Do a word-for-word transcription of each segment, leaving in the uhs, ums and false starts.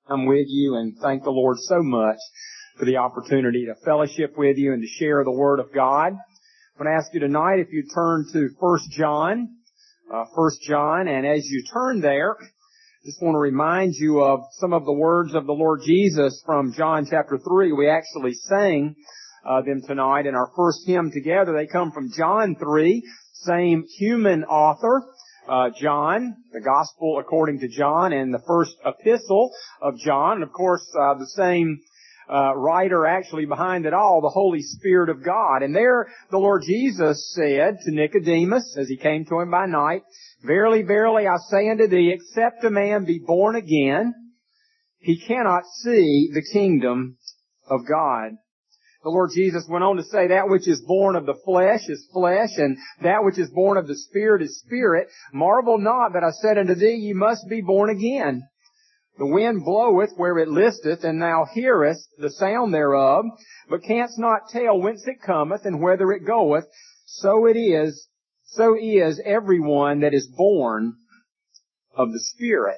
I'm with you and thank the Lord so much for the opportunity to fellowship with you and to share the Word of God. I'm going to ask you tonight if you turn to First John, uh, First John, and as you turn there, just want to remind you of some of the words of the Lord Jesus from John chapter three. We actually sang uh, them tonight in our first hymn together. They come from John three, same human author. Uh, John, the Gospel according to John, and the first epistle of John. And of course, uh, the same uh, writer actually behind it all, the Holy Spirit of God. And there the Lord Jesus said to Nicodemus, as he came to him by night, "Verily, verily, I say unto thee, except a man be born again, he cannot see the kingdom of God." The Lord Jesus went on to say, "That which is born of the flesh is flesh, and that which is born of the Spirit is spirit. Marvel not that I said unto thee, ye must be born again. The wind bloweth where it listeth, and thou hearest the sound thereof, but canst not tell whence it cometh and whither it goeth. So it is, so is everyone that is born of the Spirit."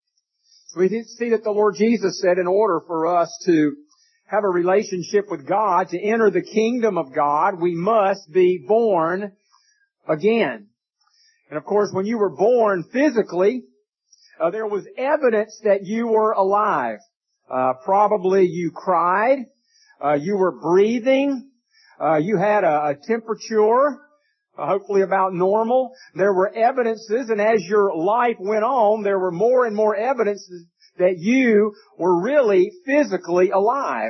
So we see that the Lord Jesus said in order for us to have a relationship with God, to enter the kingdom of God, we must be born again. And of course, when you were born physically, uh, there was evidence that you were alive. Uh, probably you cried, uh, you were breathing, uh, you had a, a temperature, uh, hopefully about normal. There were evidences, and as your life went on, there were more and more evidences that you were really physically alive.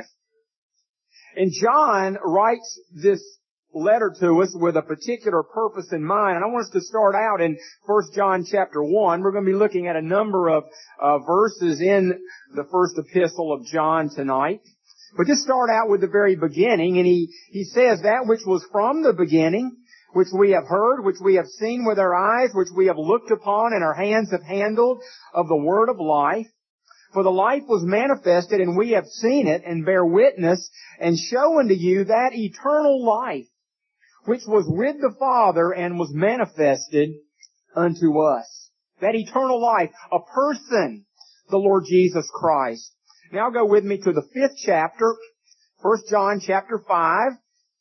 And John writes this letter to us with a particular purpose in mind. And I want us to start out in First John chapter one. We're going to be looking at a number of uh, verses in the first epistle of John tonight. But just start out with the very beginning. And he, he says, "That which was from the beginning, which we have heard, which we have seen with our eyes, which we have looked upon and our hands have handled of the word of life. For the life was manifested, and we have seen it, and bear witness, and show unto you that eternal life, which was with the Father, and was manifested unto us." That eternal life, a person, the Lord Jesus Christ. Now go with me to the fifth chapter, First John chapter five.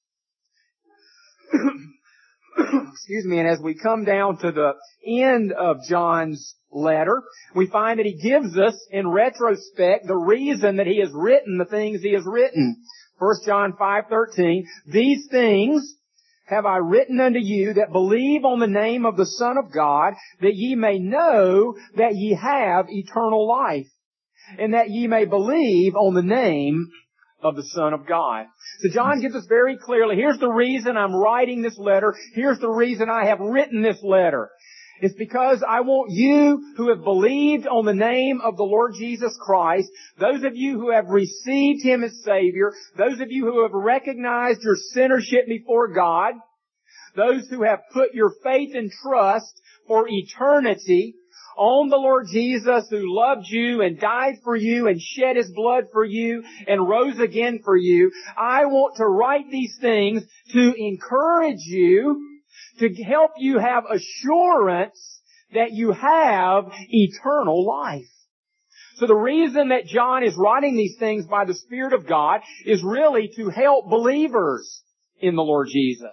Excuse me, and as we come down to the end of John's letter, we find that he gives us, in retrospect, the reason that he has written the things he has written. First John five thirteen, "These things have I written unto you that believe on the name of the Son of God, that ye may know that ye have eternal life, and that ye may believe on the name of the Son of God." So John gives us very clearly, here's the reason I'm writing this letter. Here's the reason I have written this letter. It's because I want you who have believed on the name of the Lord Jesus Christ, those of you who have received Him as Savior, those of you who have recognized your sinnership before God, those who have put your faith and trust for eternity on the Lord Jesus, who loved you and died for you and shed His blood for you and rose again for you. I want to write these things to encourage you, to help you have assurance that you have eternal life. So the reason that John is writing these things by the Spirit of God is really to help believers in the Lord Jesus.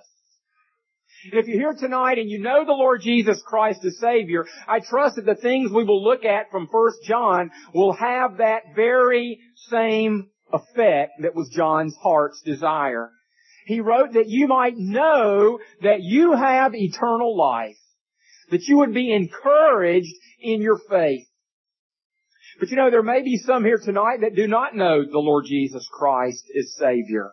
If you're here tonight and you know the Lord Jesus Christ as Savior, I trust that the things we will look at from First John will have that very same effect that was John's heart's desire. He wrote that you might know that you have eternal life, that you would be encouraged in your faith. But you know, there may be some here tonight that do not know the Lord Jesus Christ as Savior.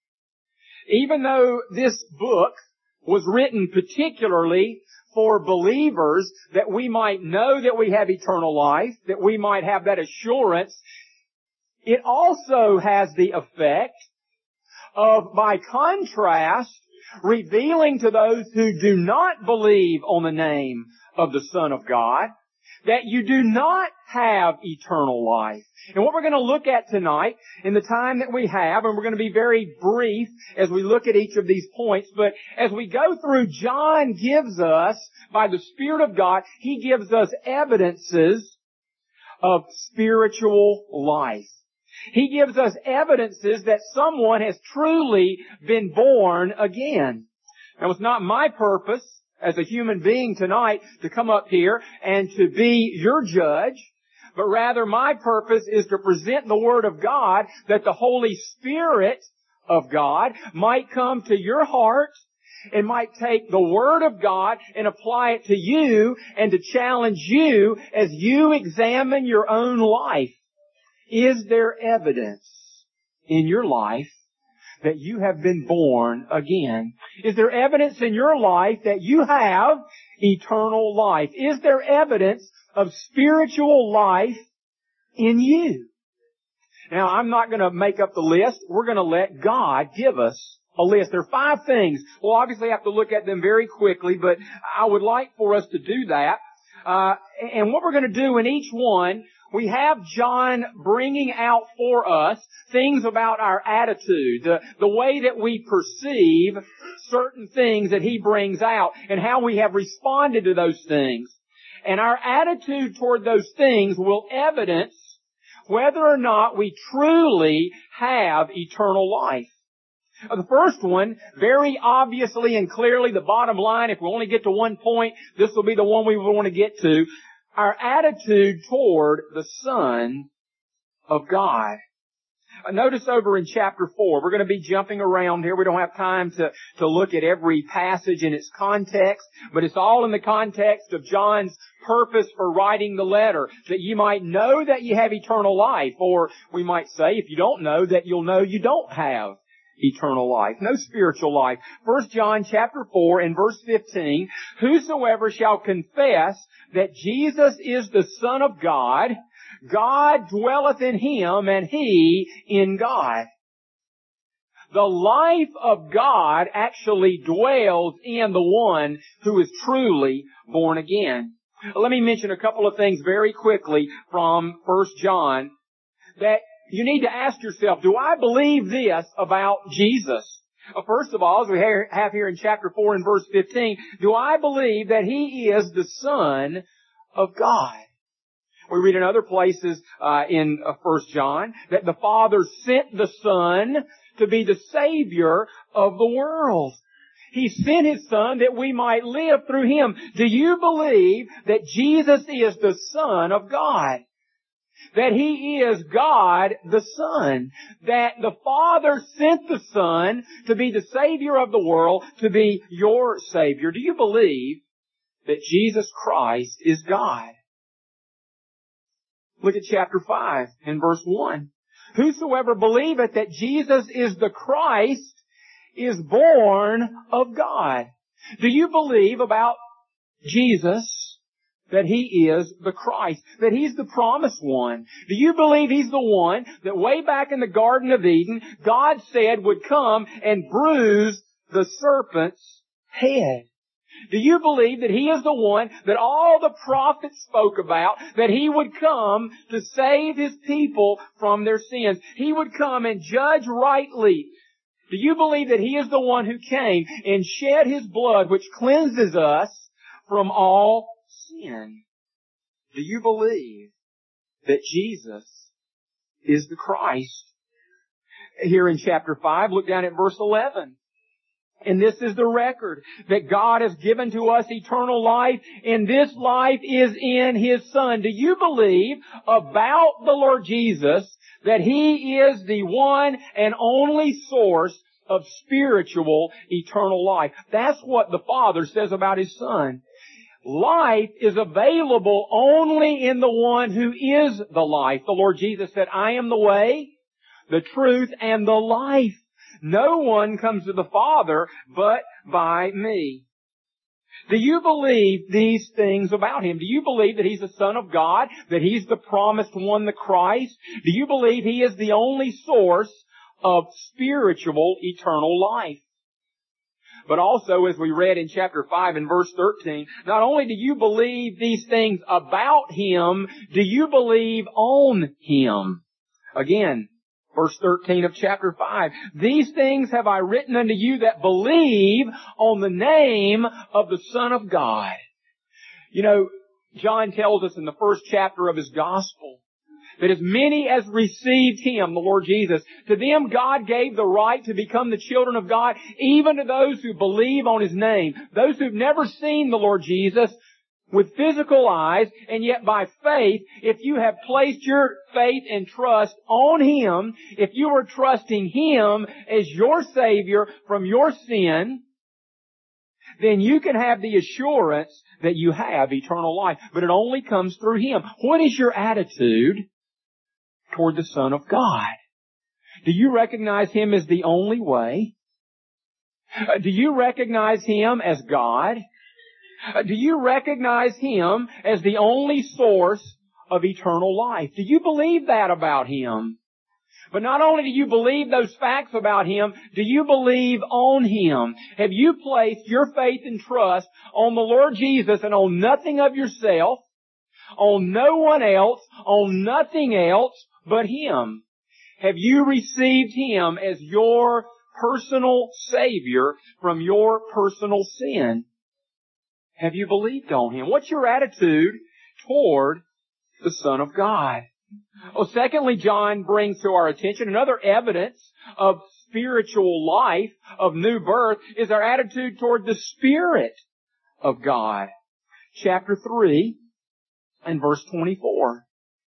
Even though this book was written particularly for believers, that we might know that we have eternal life, that we might have that assurance, it also has the effect of, by contrast, revealing to those who do not believe on the name of the Son of God that you do not have eternal life. And what we're going to look at tonight, in the time that we have, and we're going to be very brief as we look at each of these points, but as we go through, John gives us, by the Spirit of God, he gives us evidences of spiritual life. He gives us evidences that someone has truly been born again. Now, it's not my purpose as a human being tonight to come up here and to be your judge, but rather my purpose is to present the Word of God that the Holy Spirit of God might come to your heart and might take the Word of God and apply it to you and to challenge you as you examine your own life. Is there evidence in your life that you have been born again? Is there evidence in your life that you have eternal life? Is there evidence of spiritual life in you? Now, I'm not going to make up the list. We're going to let God give us a list. There are five things. We'll obviously have to look at them very quickly, but I would like for us to do that. Uh, and what we're going to do in each one, we have John bringing out for us things about our attitude, the, the way that we perceive certain things that he brings out, and how we have responded to those things. And our attitude toward those things will evidence whether or not we truly have eternal life. The first one, very obviously and clearly, the bottom line, if we only get to one point, this will be the one we want to get to. Our attitude toward the Son of God. Notice over in chapter four, we're going to be jumping around here. We don't have time to, to look at every passage in its context, but it's all in the context of John's purpose for writing the letter, that you might know that you have eternal life, or we might say, if you don't know, that you'll know you don't have eternal life, no spiritual life. First John chapter four and verse fifteen, whosoever shall confess that Jesus is the Son of God, God dwelleth in him and he in God. The life of God actually dwells in the one who is truly born again. Let me mention a couple of things very quickly from First John that you need to ask yourself, do I believe this about Jesus? First of all, as we have here in chapter four and verse fifteen, do I believe that he is the Son of God? We read in other places uh, in uh, First John that the Father sent the Son to be the Savior of the world. He sent His Son that we might live through Him. Do you believe that Jesus is the Son of God? That He is God the Son. That the Father sent the Son to be the Savior of the world, to be your Savior. Do you believe that Jesus Christ is God? Look at chapter five and verse one. Whosoever believeth that Jesus is the Christ is born of God. Do you believe about Jesus that He is the Christ, that He's the promised one? Do you believe He's the one that way back in the Garden of Eden, God said would come and bruise the serpent's head? Do you believe that He is the one that all the prophets spoke about, that He would come to save His people from their sins? He would come and judge rightly. Do you believe that He is the one who came and shed His blood, which cleanses us from all sin? Do you believe that Jesus is the Christ? Here in chapter five, look down at verse eleven. And this is the record, that God has given to us eternal life, and this life is in His Son. Do you believe about the Lord Jesus that He is the one and only source of spiritual eternal life? That's what the Father says about His Son. Life is available only in the one who is the life. The Lord Jesus said, I am the way, the truth, and the life. No one comes to the Father but by me. Do you believe these things about Him? Do you believe that He's the Son of God? That He's the promised one, the Christ? Do you believe He is the only source of spiritual eternal life? But also, as we read in chapter five and verse thirteen, not only do you believe these things about Him, do you believe on Him? Again, verse thirteen of chapter five. These things have I written unto you that believe on the name of the Son of God. You know, John tells us in the first chapter of his gospel that as many as received Him, the Lord Jesus, to them God gave the right to become the children of God, even to those who believe on His name. Those who've never seen the Lord Jesus with physical eyes, and yet by faith, if you have placed your faith and trust on Him, if you are trusting Him as your Savior from your sin, then you can have the assurance that you have eternal life. But it only comes through Him. What is your attitude toward the Son of God? Do you recognize Him as the only way? Uh, do you recognize Him as God? Uh, do you recognize Him as the only source of eternal life? Do you believe that about Him? But not only do you believe those facts about Him, do you believe on Him? Have you placed your faith and trust on the Lord Jesus and on nothing of yourself, on no one else, on nothing else but Him? Have you received Him as your personal Savior from your personal sin? Have you believed on Him? What's your attitude toward the Son of God? Well, secondly, John brings to our attention another evidence of spiritual life, of new birth, is our attitude toward the Spirit of God. Chapter three and verse twenty-four.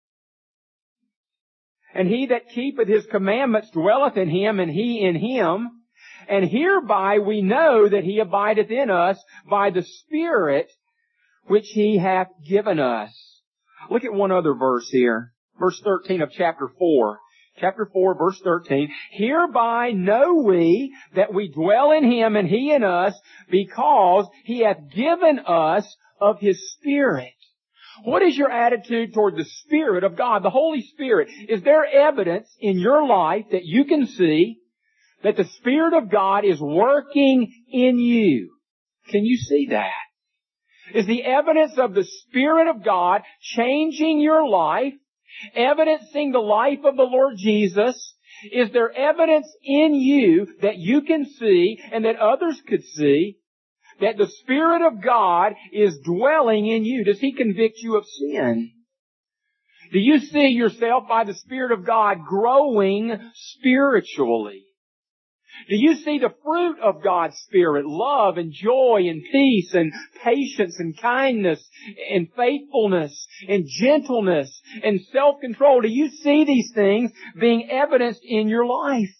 And he that keepeth His commandments dwelleth in Him, and He in him. And hereby we know that He abideth in us by the Spirit which He hath given us. Look at one other verse here. Verse thirteen of chapter four. Chapter four, verse thirteen. Hereby know we that we dwell in Him and He in us, because He hath given us of His Spirit. What is your attitude toward the Spirit of God, the Holy Spirit? Is there evidence in your life that you can see that the Spirit of God is working in you? Can you see that? Is the evidence of the Spirit of God changing your life? Evidencing the life of the Lord Jesus? Is there evidence in you that you can see and that others could see that the Spirit of God is dwelling in you? Does He convict you of sin? Do you see yourself by the Spirit of God growing spiritually? Do you see the fruit of God's Spirit? Love and joy and peace and patience and kindness and faithfulness and gentleness and self-control. Do you see these things being evidenced in your life?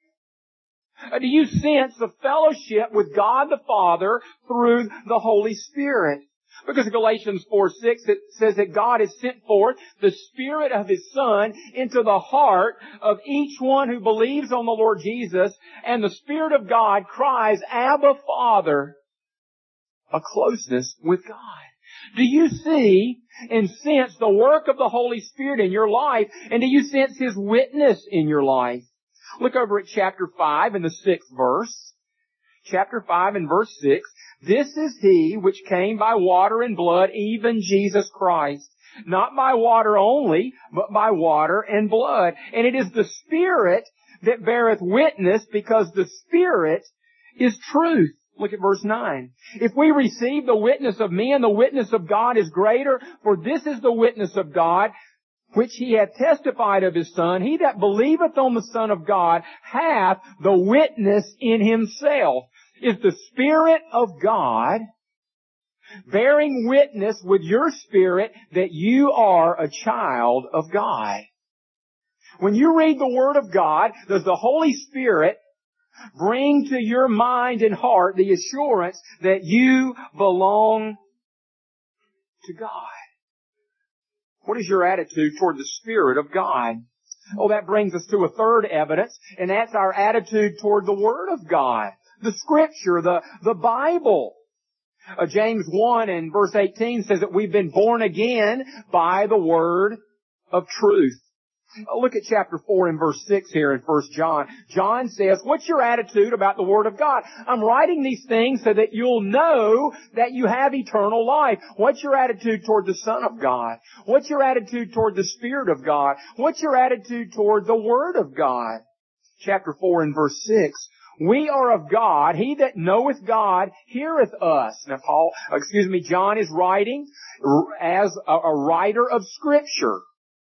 Do you sense the fellowship with God the Father through the Holy Spirit? Because Galatians four six, it says that God has sent forth the Spirit of His Son into the heart of each one who believes on the Lord Jesus, and the Spirit of God cries, Abba, Father, a closeness with God. Do you see and sense the work of the Holy Spirit in your life, and do you sense His witness in your life? Look over at chapter five in the sixth verse. Chapter five and verse six. This is He which came by water and blood, even Jesus Christ. Not by water only, but by water and blood. And it is the Spirit that beareth witness, because the Spirit is truth. Look at verse nine. If we receive the witness of men, the witness of God is greater, for this is the witness of God, which He hath testified of His Son. He that believeth on the Son of God hath the witness in himself. Is the Spirit of God bearing witness with your spirit that you are a child of God? When you read the Word of God, does the Holy Spirit bring to your mind and heart the assurance that you belong to God? What is your attitude toward the Spirit of God? Oh, that brings us to a third evidence, and that's our attitude toward the Word of God. The Scripture, the, the Bible. Uh, James one and verse eighteen says that we've been born again by the Word of truth. Uh, look at chapter four and verse six here in First John. John says, what's your attitude about the Word of God? I'm writing these things so that you'll know that you have eternal life. What's your attitude toward the Son of God? What's your attitude toward the Spirit of God? What's your attitude toward the Word of God? Chapter four and verse six. We are of God. He that knoweth God heareth us. Now Paul, excuse me, John is writing as a, a writer of Scripture.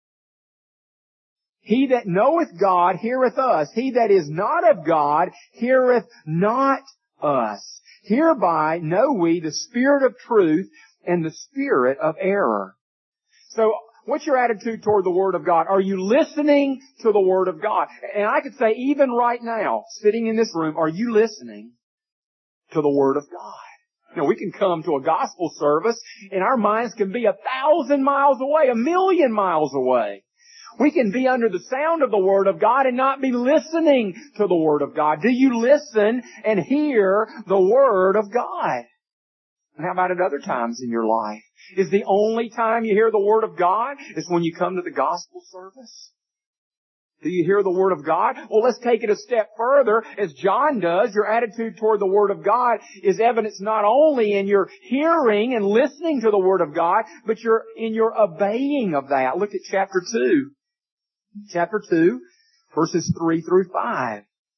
He that knoweth God heareth us. He that is not of God heareth not us. Hereby know we the spirit of truth and the spirit of error. So, what's your attitude toward the Word of God? Are you listening to the Word of God? And I could say even right now, sitting in this room, are you listening to the Word of God? You know, we can come to a gospel service and our minds can be a thousand miles away, a million miles away. We can be under the sound of the Word of God and not be listening to the Word of God. Do you listen and hear the Word of God? And how about at other times in your life? Is the only time you hear the Word of God is when you come to the gospel service? Do you hear the Word of God? Well, let's take it a step further. As John does, your attitude toward the Word of God is evidence not only in your hearing and listening to the Word of God, but you're in your obeying of that. Look at chapter two. Chapter two, verses three through five.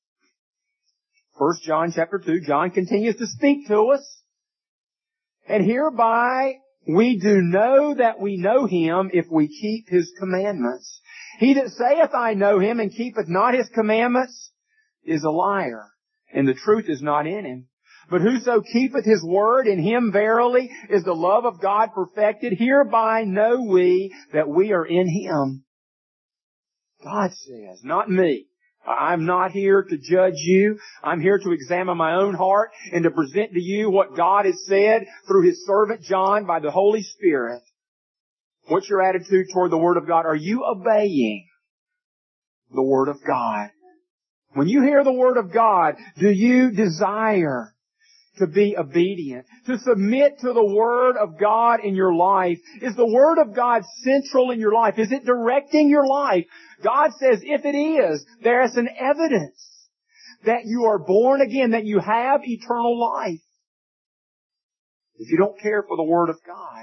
First John chapter two, John continues to speak to us. And hereby we do know that we know Him if we keep His commandments. He that saith, I know Him, and keepeth not His commandments, is a liar, and the truth is not in him. But whoso keepeth His word, in him verily is the love of God perfected. Hereby know we that we are in Him. God says, not me. I'm not here to judge you. I'm here to examine my own heart and to present to you what God has said through His servant John by the Holy Spirit. What's your attitude toward the Word of God? Are you obeying the Word of God? When you hear the Word of God, do you desire to be obedient, to submit to the Word of God in your life? Is the Word of God central in your life? Is it directing your life? God says if it is, there is an evidence that you are born again, that you have eternal life. If you don't care for the Word of God,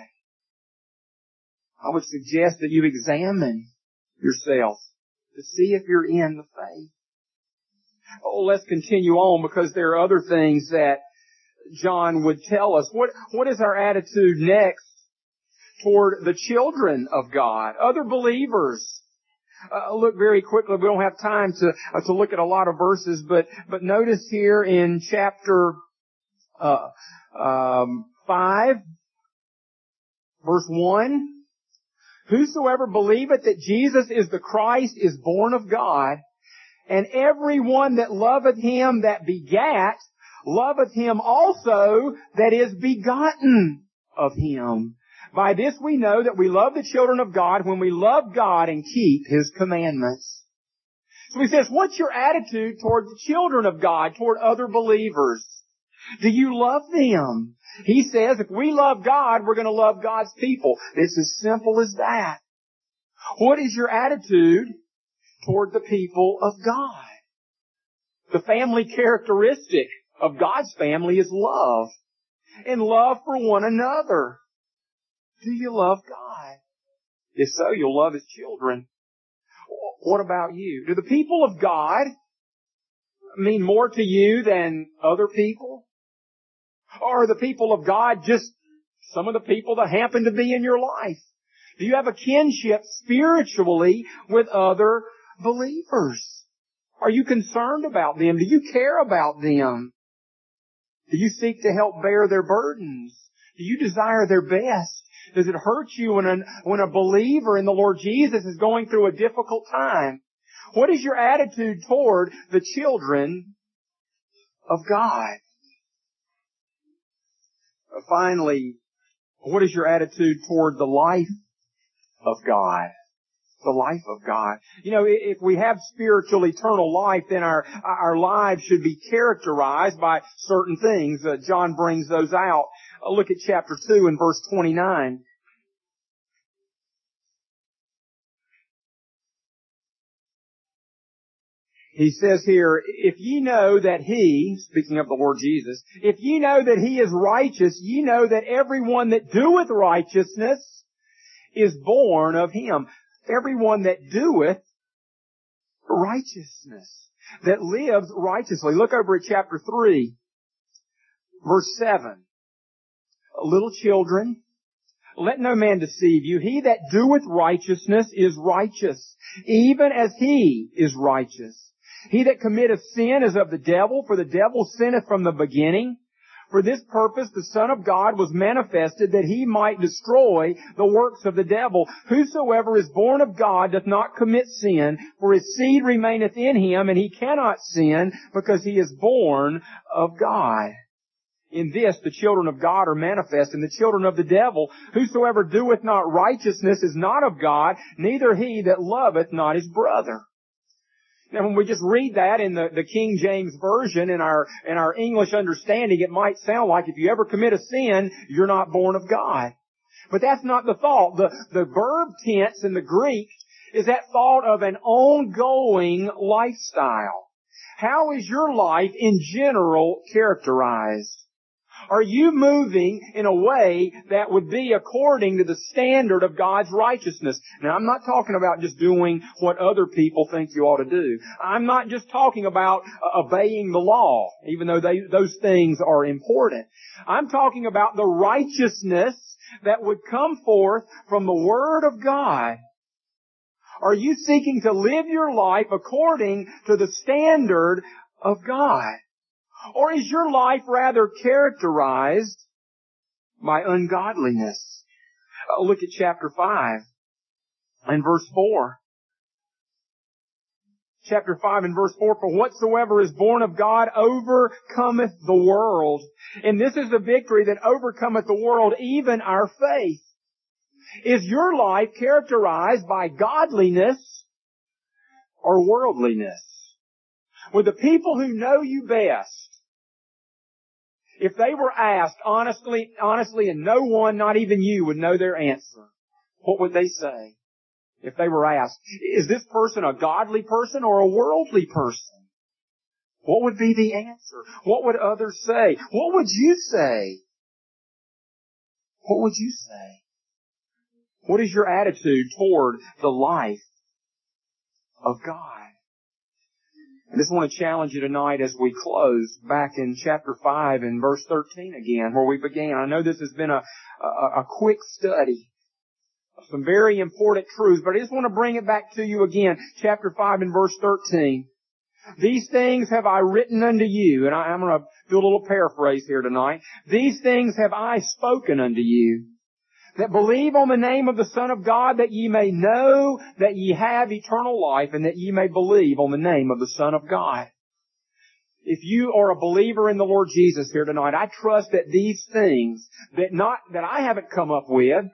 I would suggest that you examine yourself to see if you're in the faith. Oh, let's continue on, because there are other things that John would tell us. What, what is our attitude next toward the children of God, other believers? Uh, look very quickly. We don't have time to uh, to look at a lot of verses, but but notice here in chapter uh, um, five, verse one, whosoever believeth that Jesus is the Christ is born of God, and every one that loveth Him that begat loveth Him also that is begotten of Him. By this we know that we love the children of God when we love God and keep His commandments. So he says, what's your attitude toward the children of God, toward other believers? Do you love them? He says if we love God, we're going to love God's people. It's as simple as that. What is your attitude toward the people of God? The family characteristic of God's family is love, and love for one another. Do you love God? If so, you'll love His children. What about you? Do the people of God mean more to you than other people? Or are the people of God just some of the people that happen to be in your life? Do you have a kinship spiritually with other believers? Are you concerned about them? Do you care about them? Do you seek to help bear their burdens? Do you desire their best? Does it hurt you when a, when a believer in the Lord Jesus is going through a difficult time? What is your attitude toward the children of God? Finally, what is your attitude toward the life of God? The life of God. You know, if we have spiritual eternal life, then our our lives should be characterized by certain things. Uh, John brings those out. Uh, look at chapter two and verse twenty-nine. He says here, if ye know that He, speaking of the Lord Jesus, if ye know that He is righteous, ye know that everyone that doeth righteousness is born of Him. Everyone that doeth righteousness. that lives righteously. Look over at chapter three, verse seven. Little children, let no man deceive you. He that doeth righteousness is righteous, even as he is righteous. He that committeth sin is of the devil, for the devil sinneth from the beginning. For this purpose the Son of God was manifested, that he might destroy the works of the devil. Whosoever is born of God doth not commit sin, for his seed remaineth in him, and he cannot sin, because he is born of God. In this the children of God are manifest, and the children of the devil. Whosoever doeth not righteousness is not of God, neither he that loveth not his brother. Now, when we just read that in the, the King James Version, in our, in our English understanding, it might sound like if you ever commit a sin, you're not born of God. But that's not the thought. The, the verb tense in the Greek is that thought of an ongoing lifestyle. How is your life in general characterized? Are you moving in a way that would be according to the standard of God's righteousness? Now, I'm not talking about just doing what other people think you ought to do. I'm not just talking about obeying the law, even though they, those things are important. I'm talking about the righteousness that would come forth from the Word of God. Are you seeking to live your life according to the standard of God? Or is your life rather characterized by ungodliness? Uh, look at chapter five and verse four. Chapter five and verse four, for whatsoever is born of God overcometh the world. And this is the victory that overcometh the world, even our faith. Is your life characterized by godliness or worldliness? With the people who know you best, if they were asked honestly, honestly, and no one, not even you, would know their answer, what would they say? If they were asked, is this person a godly person or a worldly person? What would be the answer? What would others say? What would you say? What would you say? What is your attitude toward the life of God? I just want to challenge you tonight as we close back in chapter five and verse thirteen again, where we began. I know this has been a, a, a quick study of some very important truths, but I just want to bring it back to you again. Chapter five and verse thirteen. These things have I written unto you, and I, I'm going to do a little paraphrase here tonight. These things have I spoken unto you, that believe on the name of the Son of God, that ye may know that ye have eternal life, and that ye may believe on the name of the Son of God. If you are a believer in the Lord Jesus here tonight, I trust that these things that not, that I haven't come up with,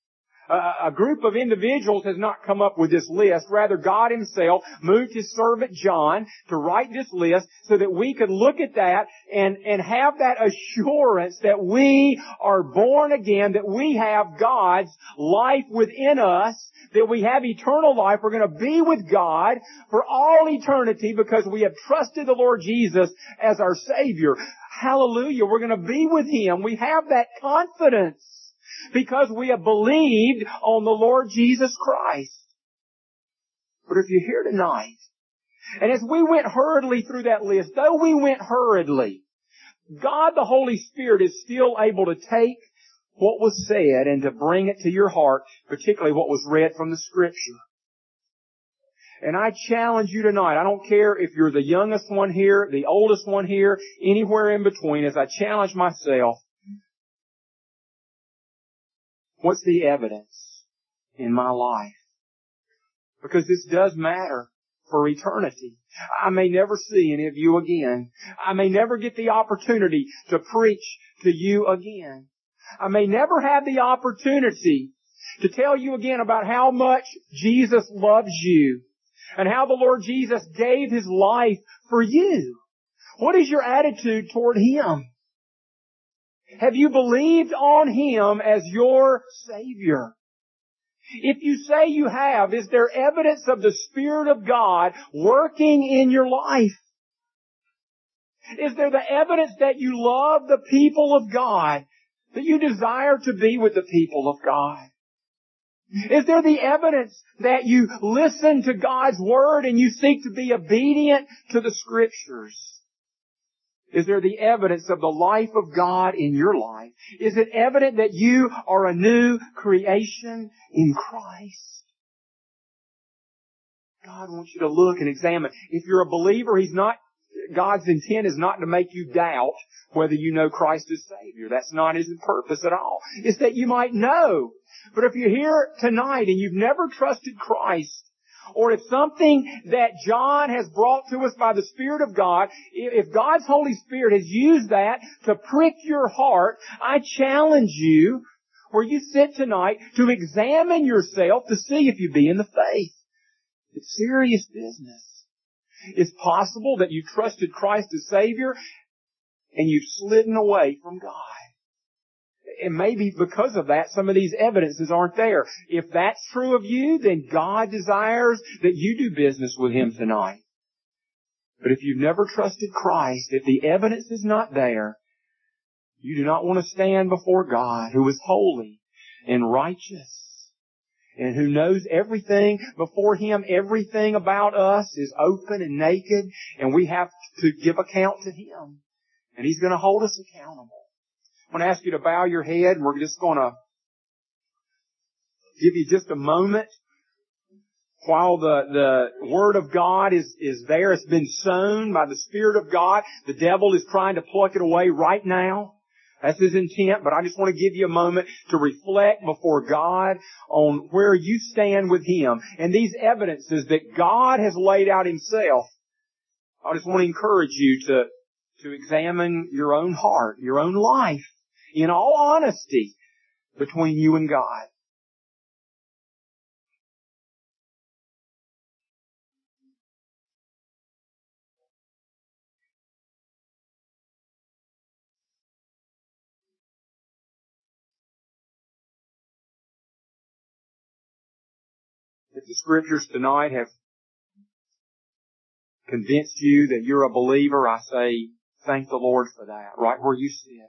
a group of individuals has not come up with this list. Rather, God Himself moved His servant John to write this list so that we could look at that and, and have that assurance that we are born again, that we have God's life within us, that we have eternal life. We're going to be with God for all eternity because we have trusted the Lord Jesus as our Savior. Hallelujah. We're going to be with Him. We have that confidence, because we have believed on the Lord Jesus Christ. But if you're here tonight, and as we went hurriedly through that list, though we went hurriedly, God the Holy Spirit is still able to take what was said and to bring it to your heart, particularly what was read from the Scripture. And I challenge you tonight, I don't care if you're the youngest one here, the oldest one here, anywhere in between, as I challenge myself, what's the evidence in my life? Because this does matter for eternity. I may never see any of you again. I may never get the opportunity to preach to you again. I may never have the opportunity to tell you again about how much Jesus loves you and how the Lord Jesus gave His life for you. What is your attitude toward Him? Have you believed on Him as your Savior? If you say you have, is there evidence of the Spirit of God working in your life? Is there the evidence that you love the people of God, that you desire to be with the people of God? Is there the evidence that you listen to God's Word and you seek to be obedient to the Scriptures? Is there the evidence of the life of God in your life? Is it evident that you are a new creation in Christ? God wants you to look and examine. If you're a believer, He's not, God's intent is not to make you doubt whether you know Christ as Savior. That's not His purpose at all. It's that you might know. But if you're here tonight and you've never trusted Christ, or if something that John has brought to us by the Spirit of God, if God's Holy Spirit has used that to prick your heart, I challenge you, where you sit tonight, to examine yourself to see if you be in the faith. It's serious business. It's possible that you trusted Christ as Savior and you've slidden away from God. And maybe because of that, some of these evidences aren't there. If that's true of you, then God desires that you do business with Him tonight. But if you've never trusted Christ, if the evidence is not there, you do not want to stand before God, who is holy and righteous, and who knows everything. Before Him, everything about us is open and naked, and we have to give account to Him. And He's going to hold us accountable. I want to ask you to bow your head, and we're just going to give you just a moment while the, the Word of God is, is there. It's been sown by the Spirit of God. The devil is trying to pluck it away right now. That's his intent, but I just want to give you a moment to reflect before God on where you stand with Him. And these evidences that God has laid out Himself, I just want to encourage you to, to examine your own heart, your own life, in all honesty, between you and God. If the Scriptures tonight have convinced you that you're a believer, I say, thank the Lord for that, right where you sit.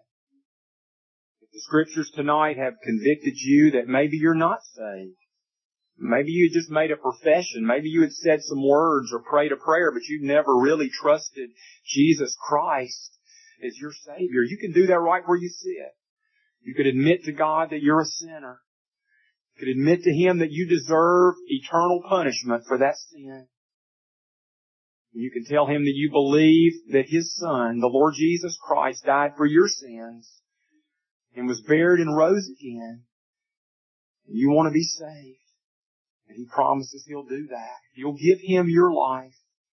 If the Scriptures tonight have convicted you that maybe you're not saved, maybe you just made a profession, maybe you had said some words or prayed a prayer, but you've never really trusted Jesus Christ as your Savior, you can do that right where you sit. You could admit to God that you're a sinner. You could admit to Him that you deserve eternal punishment for that sin. You can tell Him that you believe that His Son, the Lord Jesus Christ, died for your sins and was buried and rose again. And you want to be saved. And He promises He'll do that. If you'll give Him your life,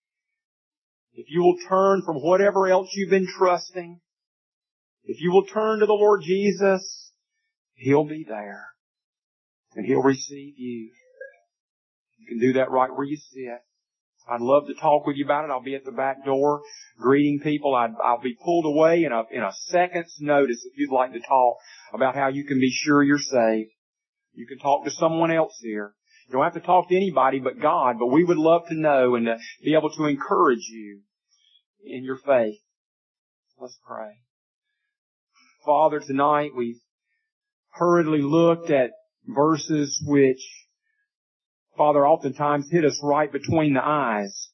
if you will turn from whatever else you've been trusting, if you will turn to the Lord Jesus, He'll be there. And He'll receive you. You can do that right where you sit. I'd love to talk with you about it. I'll be at the back door greeting people. I'd, I'll be pulled away in a, in a second's notice if you'd like to talk about how you can be sure you're saved. You can talk to someone else here. You don't have to talk to anybody but God, but we would love to know and to be able to encourage you in your faith. Let's pray. Father, tonight we've hurriedly looked at verses which, Father, oftentimes hit us right between the eyes.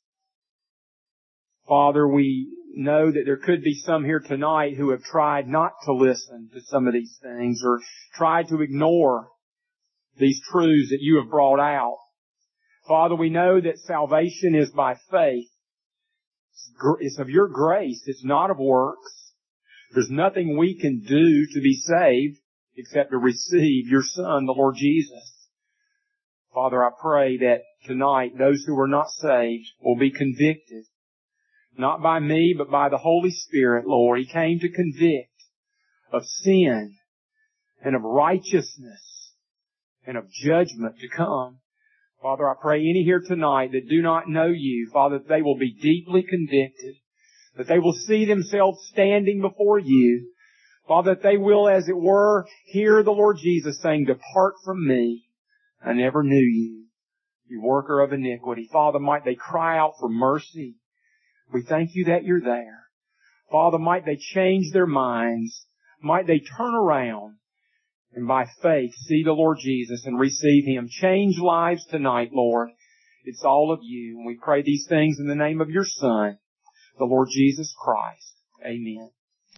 Father, we know that there could be some here tonight who have tried not to listen to some of these things or tried to ignore these truths that you have brought out. Father, we know that salvation is by faith. It's of your grace. It's not of works. There's nothing we can do to be saved except to receive your Son, the Lord Jesus. Father, I pray that tonight those who are not saved will be convicted. Not by me, but by the Holy Spirit, Lord. He came to convict of sin and of righteousness and of judgment to come. Father, I pray any here tonight that do not know you, Father, that they will be deeply convicted, that they will see themselves standing before you. Father, that they will, as it were, hear the Lord Jesus saying, "Depart from me. I never knew you, you worker of iniquity." Father, might they cry out for mercy. We thank you that you're there. Father, might they change their minds. Might they turn around and by faith see the Lord Jesus and receive Him. Change lives tonight, Lord. It's all of You. And we pray these things in the name of Your Son, the Lord Jesus Christ. Amen.